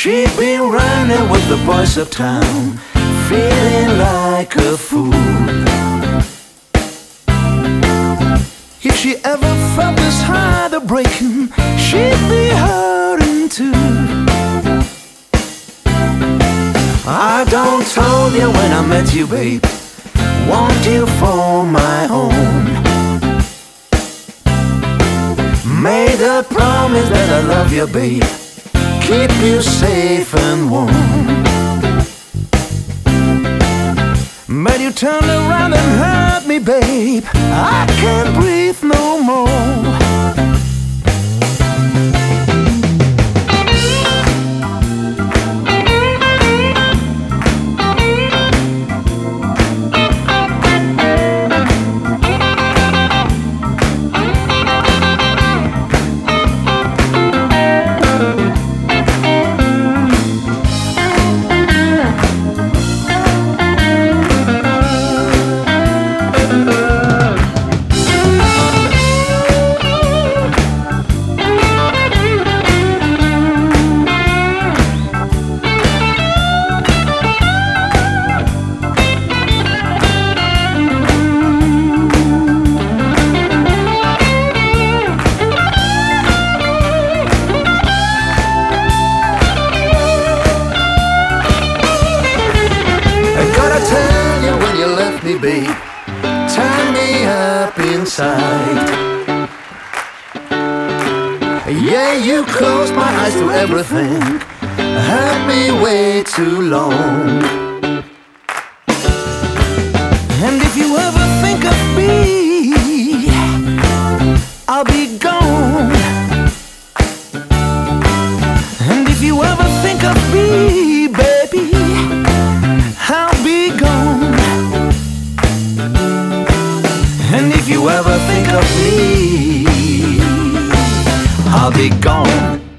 She'd been running with the boys of town, feeling like a fool. If she ever felt this heart breaking, she'd be hurting too. I don't told you when I met you, babe, want you for my own. Made a promise that I love you, babe, keep you safe and warm. But you turned around and hurt me, babe, I can't breathe no more. Babe, turn me up inside. Yeah, you closed my eyes to everything, hurt me way too long. And if you ever think of me, I'll be gone. And if you ever think of me, baby, I'll be gone. And if you ever think of me, I'll be gone.